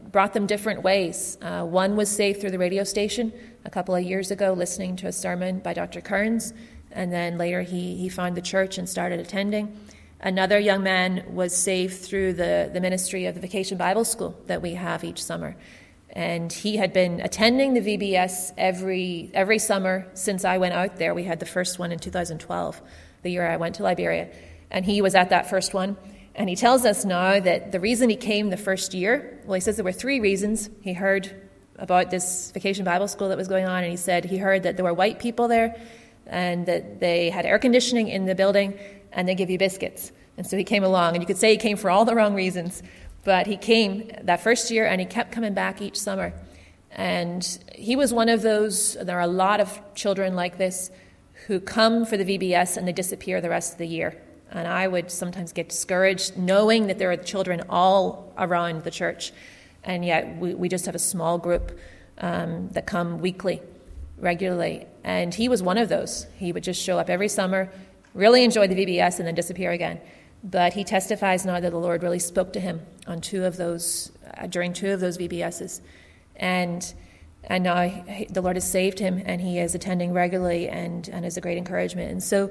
brought them different ways. One was saved through the radio station a couple of years ago, listening to a sermon by Dr. Kearns, and then later he found the church and started attending. Another young man was saved through the ministry of the Vacation Bible School that we have each summer. And he had been attending the VBS every summer since I went out there. We had the first one in 2012, the year I went to Liberia. And he was at that first one. And he tells us now that the reason he came the first year, well, he says there were 3 reasons. He heard about this Vacation Bible School that was going on, and he said he heard that there were white people there and that they had air conditioning in the building and they give you biscuits. And so he came along, and you could say he came for all the wrong reasons, but he came that first year and he kept coming back each summer. And he was one of those, there are a lot of children like this who come for the VBS and they disappear the rest of the year. And I would sometimes get discouraged knowing that there are children all around the church, and yet we just have a small group that come weekly, regularly. And he was one of those. He would just show up every summer, really enjoy the VBS, and then disappear again. But he testifies now that the Lord really spoke to him on 2 of those, during 2 of those VBSs. And now the Lord has saved him, and he is attending regularly and is a great encouragement. And so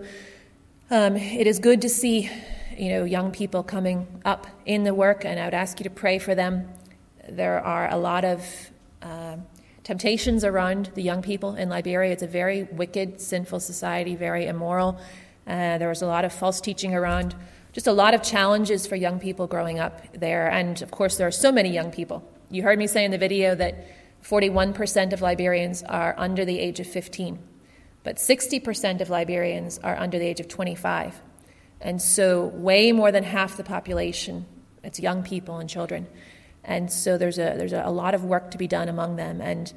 it is good to see, young people coming up in the work, and I would ask you to pray for them. There are a lot of temptations around the young people in Liberia. It's a very wicked, sinful society, very immoral. There was a lot of false teaching around, just a lot of challenges for young people growing up there. And of course, there are so many young people. You heard me say in the video that 41% of Liberians are under the age of 15. But 60% of Liberians are under the age of 25. And so way more than half the population, it's young people and children. And so there's a lot of work to be done among them. And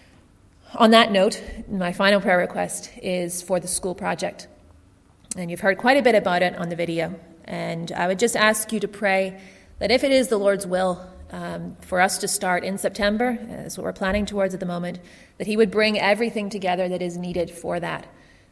on that note, my final prayer request is for the school project. And you've heard quite a bit about it on the video. And I would just ask you to pray that if it is the Lord's will for us to start in September, that's what we're planning towards at the moment, that he would bring everything together that is needed for that.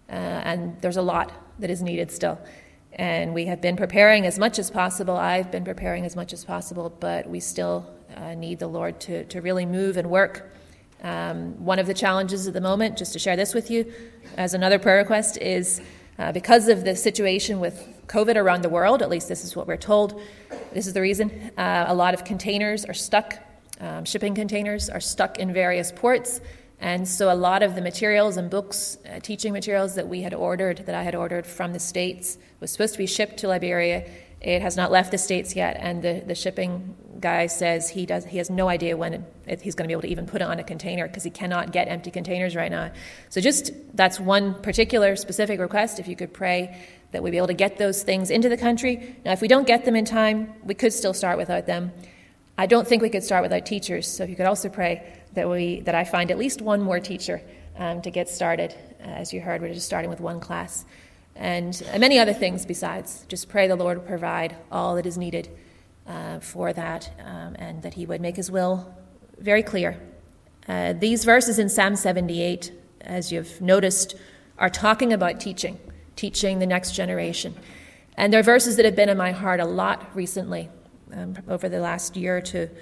And there's a lot that is needed still. And we have been preparing as much as possible. I've been preparing as much as possible, but we still need the Lord to really move and work. One of the challenges at the moment, just to share this with you, as another prayer request, is because of the situation with COVID around the world, at least this is what we're told, this is the reason, a lot of containers are stuck, shipping containers are stuck in various ports, and so a lot of the materials and books, teaching materials that I had ordered from the States, was supposed to be shipped to Liberia. It has not left the States yet, and the shipping guy says he has no idea when he's going to be able to even put it on a container because he cannot get empty containers right now. So that's one particular specific request, if you could pray that we'd be able to get those things into the country. Now, if we don't get them in time, we could still start without them. I don't think we could start without teachers, so if you could also pray that I find at least one more teacher to get started. As you heard, we're just starting with 1 class. And many other things besides. Just pray the Lord will provide all that is needed for that, and that he would make his will very clear. These verses in Psalm 78, as you've noticed, are talking about teaching the next generation. And they're verses that have been in my heart a lot recently, over the last year or 2.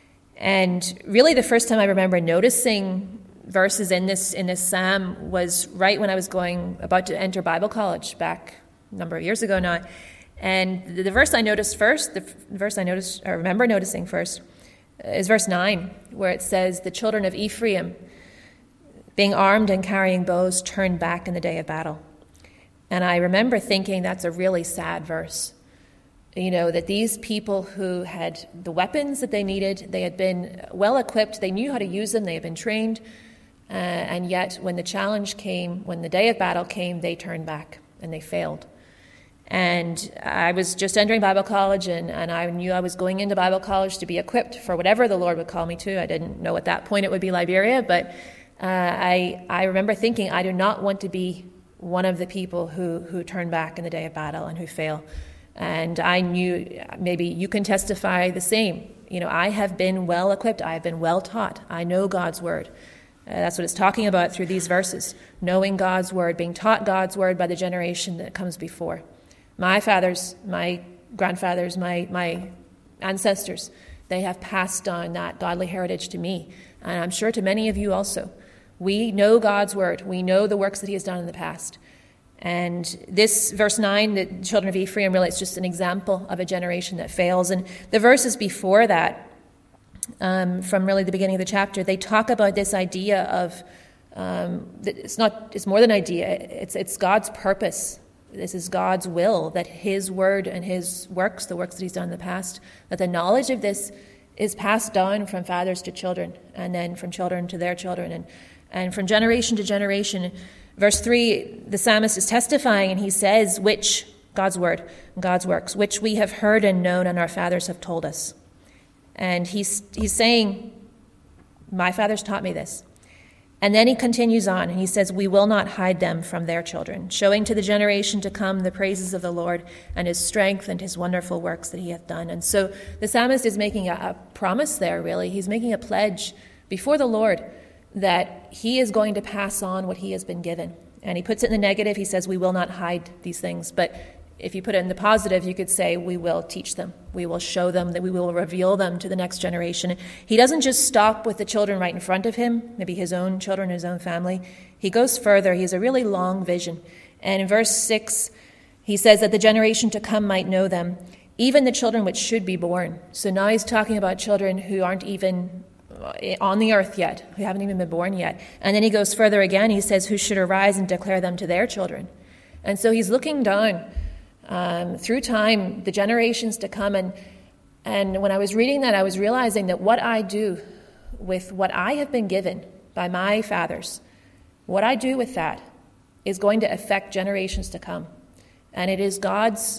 And really the first time I remember noticing verses in this psalm was right when I was about to enter Bible college back a number of years ago now. And the verse I remember noticing first, is verse 9, where it says, "The children of Ephraim, being armed and carrying bows, turned back in the day of battle." And I remember thinking that's a really sad verse. That these people who had the weapons that they needed, they had been well equipped, they knew how to use them, they had been trained, and yet when the challenge came, when the day of battle came, they turned back and they failed. And I was just entering Bible college, and I knew I was going into Bible college to be equipped for whatever the Lord would call me to. I didn't know at that point it would be Liberia, but I remember thinking I do not want to be one of the people who turn back in the day of battle and who fail. And I knew, maybe you can testify the same. I have been well equipped. I have been well taught. I know God's word. That's what it's talking about through these verses. Knowing God's word, being taught God's word by the generation that comes before. My fathers, my grandfathers, my ancestors, They have passed on that godly heritage to me, and I'm sure to many of you also. We know God's word. We know the works that he has done in the past. And this verse 9, the children of Ephraim, really it's just an example of a generation that fails. And the verses before that, from really the beginning of the chapter, they talk about this idea of it's more than idea. It's God's purpose. This is God's will, that his word and his works, the works that he's done in the past, that the knowledge of this is passed down from fathers to children, and then from children to their children, and from generation to generation. Verse 3, the psalmist is testifying, and he says, which, God's word, God's works, which we have heard and known, and our fathers have told us. And he's saying, my fathers taught me this. And then he continues on, and he says, we will not hide them from their children, showing to the generation to come the praises of the Lord and his strength and his wonderful works that he hath done. And so the psalmist is making a promise there, really. He's making a pledge before the Lord that he is going to pass on what he has been given. And he puts it in the negative. He says, we will not hide these things. But if you put it in the positive, you could say, we will teach them. We will show them, that we will reveal them to the next generation. He doesn't just stop with the children right in front of him, maybe his own children, his own family. He goes further. He has a really long vision. And in verse 6, he says that the generation to come might know them, even the children which should be born. So now he's talking about children who aren't even on the earth yet, who haven't even been born yet. And then he goes further again. He says, who should arise and declare them to their children. And so he's looking down through time, the generations to come. And when I was reading that, I was realizing that what I do with what I have been given by my fathers, what I do with that is going to affect generations to come. And it is this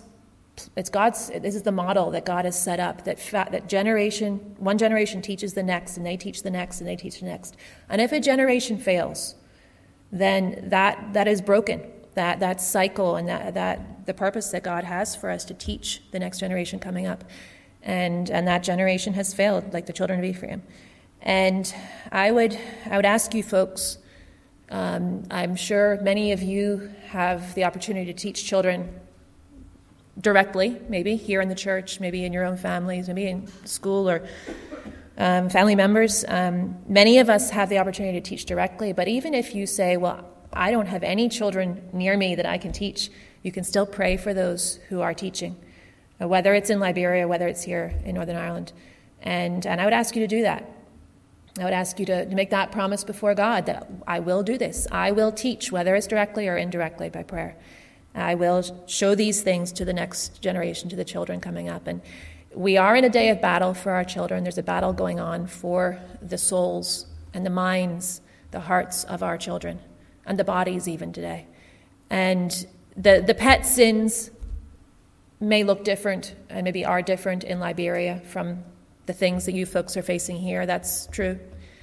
is the model that God has set up, that one generation teaches the next, and they teach the next, and they teach the next. And if a generation fails, then that is broken. That cycle and that the purpose that God has for us to teach the next generation coming up. And that generation has failed, like the children of Ephraim. And I would ask you folks, I'm sure many of you have the opportunity to teach children directly, maybe here in the church, maybe in your own families, maybe in school or family members. Many of us have the opportunity to teach directly, but even if you say, well, I don't have any children near me that I can teach, you can still pray for those who are teaching, whether it's in Liberia, whether it's here in Northern Ireland. And I would ask you to do that. I would ask you to make that promise before God that I will do this. I will teach, whether it's directly or indirectly by prayer. I will show these things to the next generation, to the children coming up. And we are in a day of battle for our children. There's a battle going on for the souls and the minds, the hearts of our children, and the bodies even today. And the pet sins may look different and maybe are different in Liberia from the things that you folks are facing here. That's true.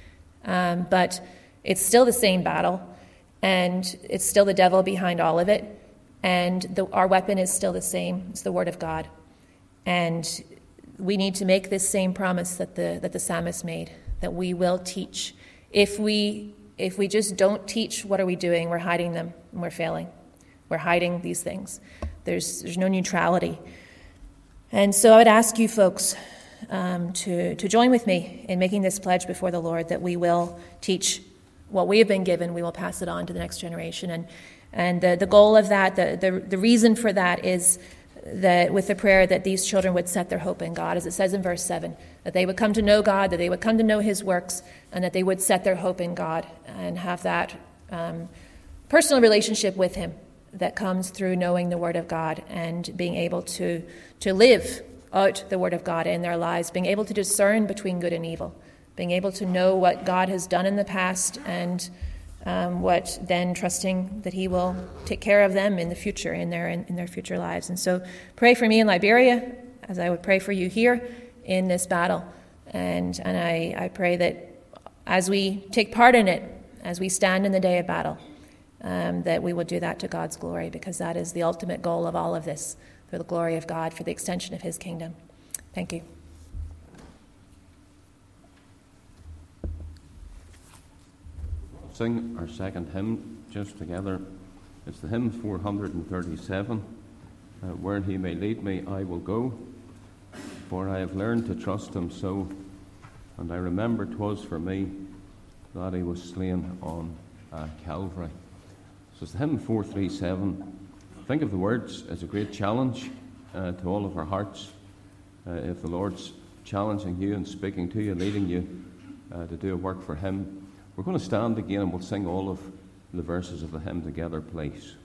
But it's still the same battle, and it's still the devil behind all of it. And our weapon is still the same. It's the word of God. And we need to make this same promise that the psalmist made, that we will teach. If we just don't teach, what are we doing? We're hiding them, and we're failing. We're hiding these things. There's no neutrality. And so I would ask you folks to join with me in making this pledge before the Lord that we will teach what we have been given. We will pass it on to the next generation. And the goal of that, the reason for that is that with the prayer that these children would set their hope in God, as it says in verse 7, that they would come to know God, that they would come to know his works, and that they would set their hope in God and have that personal relationship with him that comes through knowing the word of God and being able to live out the word of God in their lives, being able to discern between good and evil, being able to know what God has done in the past and what then trusting that he will take care of them in the future, in their future lives. And so pray for me in Liberia as I would pray for you here in this battle. And I pray that as we take part in it, as we stand in the day of battle, that we will do that to God's glory, because that is the ultimate goal of all of this, for the glory of God, for the extension of his kingdom. Thank you. Sing our second hymn just together. It's the hymn 437, Where he may lead me, I will go. for I have learned to trust him so, and I remember 'twas for me that he was slain on Calvary. So it's hymn 437. Think of the words as a great challenge to all of our hearts. If the Lord's challenging you and speaking to you, leading you to do a work for him, we're going to stand again and we'll sing all of the verses of the hymn together, please.